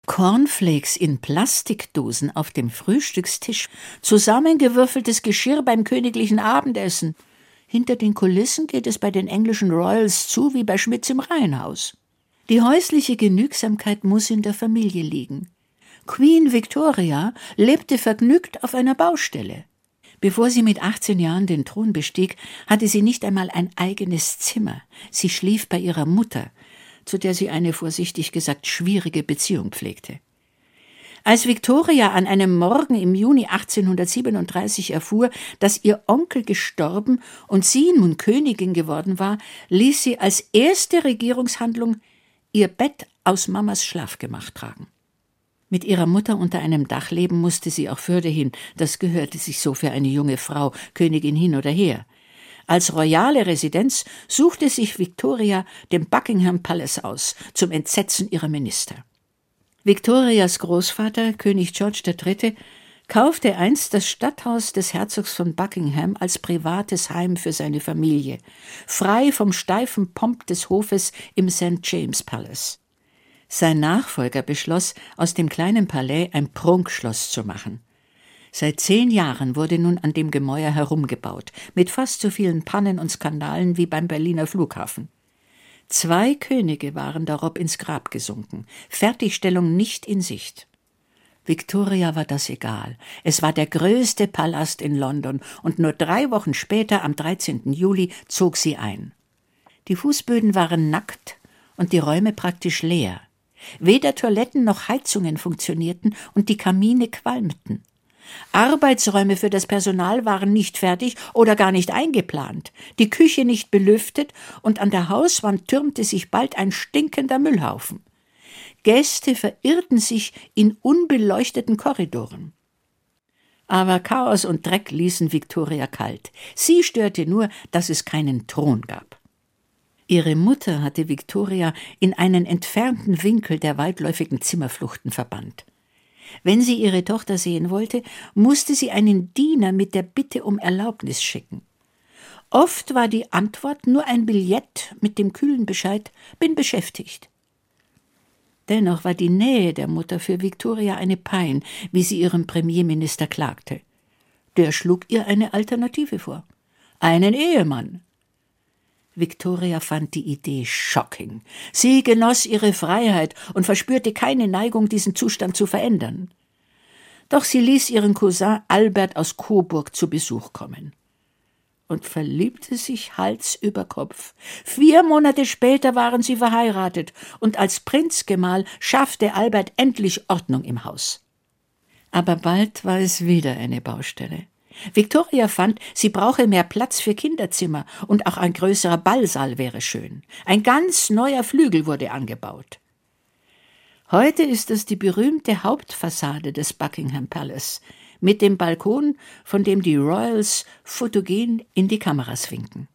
Cornflakes in Plastikdosen auf dem Frühstückstisch, zusammengewürfeltes Geschirr beim königlichen Abendessen. Hinter den Kulissen geht es bei den englischen Royals zu wie bei Schmitz im Reihenhaus. Die häusliche Genügsamkeit muss in der Familie liegen. Queen Victoria lebte vergnügt auf einer Baustelle. Bevor sie mit 18 Jahren den Thron bestieg, hatte sie nicht einmal ein eigenes Zimmer. Sie schlief bei ihrer Mutter, zu der sie eine vorsichtig gesagt schwierige Beziehung pflegte. Als Victoria an einem Morgen im Juni 1837 erfuhr, dass ihr Onkel gestorben und sie nun Königin geworden war, ließ sie als erste Regierungshandlung ihr Bett aus Mamas Schlafgemach tragen. Mit ihrer Mutter unter einem Dach leben musste sie auch fürderhin, das gehörte sich so für eine junge Frau, Königin hin oder her. Als royale Residenz suchte sich Victoria den Buckingham Palace aus, zum Entsetzen ihrer Minister. Victorias Großvater, König George III., kaufte einst das Stadthaus des Herzogs von Buckingham als privates Heim für seine Familie, frei vom steifen Pomp des Hofes im St. James Palace. Sein Nachfolger beschloss, aus dem kleinen Palais ein Prunkschloss zu machen. Seit 10 Jahren wurde nun an dem Gemäuer herumgebaut, mit fast so vielen Pannen und Skandalen wie beim Berliner Flughafen. 2 Könige waren darob ins Grab gesunken, Fertigstellung nicht in Sicht. Victoria war das egal. Es war der größte Palast in London und nur 3 Wochen später, am 13. Juli, zog sie ein. Die Fußböden waren nackt und die Räume praktisch leer. Weder Toiletten noch Heizungen funktionierten und die Kamine qualmten. Arbeitsräume für das Personal waren nicht fertig oder gar nicht eingeplant, die Küche nicht belüftet und an der Hauswand türmte sich bald ein stinkender Müllhaufen. Gäste verirrten sich in unbeleuchteten Korridoren. Aber Chaos und Dreck ließen Victoria kalt. Sie störte nur, dass es keinen Thron gab. Ihre Mutter hatte Victoria in einen entfernten Winkel der weitläufigen Zimmerfluchten verbannt. Wenn sie ihre Tochter sehen wollte, musste sie einen Diener mit der Bitte um Erlaubnis schicken. Oft war die Antwort nur ein Billett mit dem kühlen Bescheid: »Bin beschäftigt.« Dennoch war die Nähe der Mutter für Victoria eine Pein, wie sie ihrem Premierminister klagte. Der schlug ihr eine Alternative vor: einen Ehemann. Victoria fand die Idee shocking. Sie genoss ihre Freiheit und verspürte keine Neigung, diesen Zustand zu verändern. Doch sie ließ ihren Cousin Albert aus Coburg zu Besuch kommen und verliebte sich Hals über Kopf. 4 Monate später waren sie verheiratet und als Prinzgemahl schaffte Albert endlich Ordnung im Haus. Aber bald war es wieder eine Baustelle. Victoria fand, sie brauche mehr Platz für Kinderzimmer und auch ein größerer Ballsaal wäre schön. Ein ganz neuer Flügel wurde angebaut. Heute ist es die berühmte Hauptfassade des Buckingham Palace mit dem Balkon, von dem die Royals fotogen in die Kameras winken.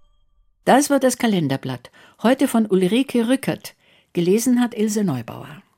Das war das Kalenderblatt, heute von Ulrike Rückert. Gelesen hat Ilse Neubauer.